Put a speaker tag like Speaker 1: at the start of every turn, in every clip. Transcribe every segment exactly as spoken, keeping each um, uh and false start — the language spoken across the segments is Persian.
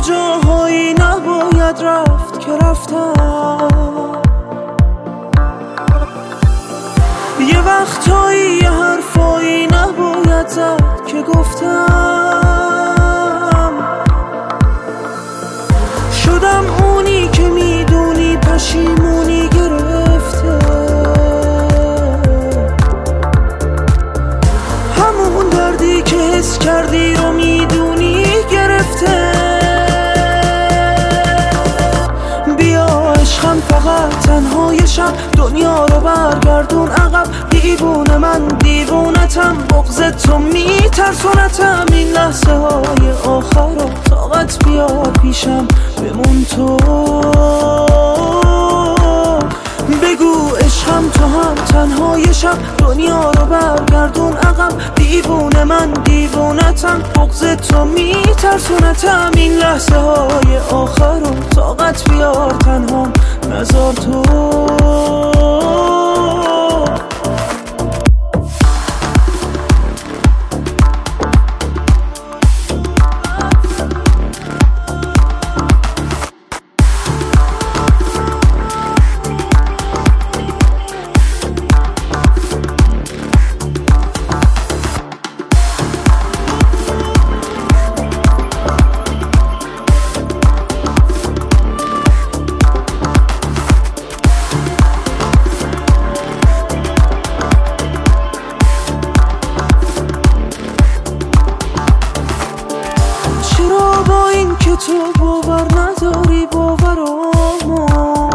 Speaker 1: جاهایی نباید رفت که رفتم، یه وقتایی یه حرفایی نباید زد که گفتم. شدم اونی که میدونی پشیمونی گرفته، همون دردی که حس کردی رو میدونی گرفته. بیا عشقم فقط تنهای شب، دنیا رو برگردون عقب. دیوونه من دیوونتم، بغض تو میترسونتم. این لحظه های آخر رو طاقت بیار پیشم، بمون تو. بگو عشقم تو هم تنهای شب، دنیا رو برگردون عقب. دیوونه من دیوونتم، بغض تو میترسونتم. این لحظه های آخر رو طاقت بیار تنهام، نذار تو. که تو باور نداری باورامو،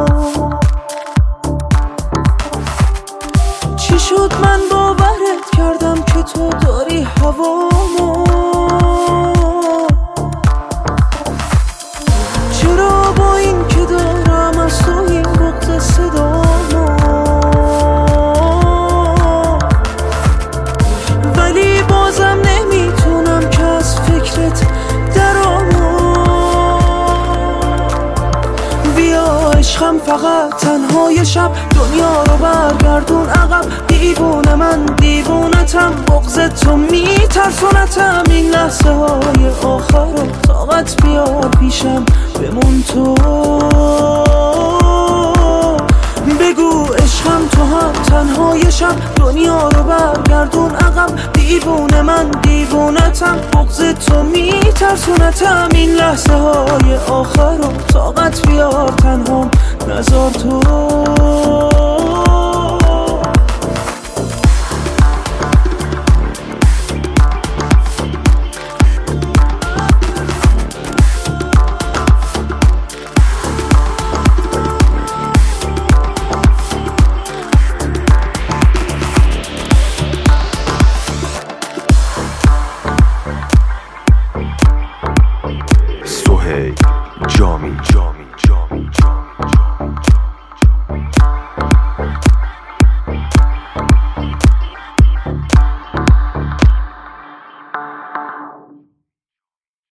Speaker 1: چی شد من باورت کردم که تو داری هوامو. چرا با این که دارم از تو این بغض صدامو، ولی بازم نمیتونم که از فکرت درامو. عشقم فقط تنهای شب، دنیا رو برگردون عقب. دیوونه من دیوونتم، بغض تو میترسونتم. این لحظه های آخر رو طاقت بیار پیشم، بمون تو. بگو عشقم تو هم تنهای شب، دنیا رو برگردون عقب. دیوونه من دیوونتم، بغض تو میترسونتم. این لحظه های آخر رو طاقت بیار تنهام، نذار تو.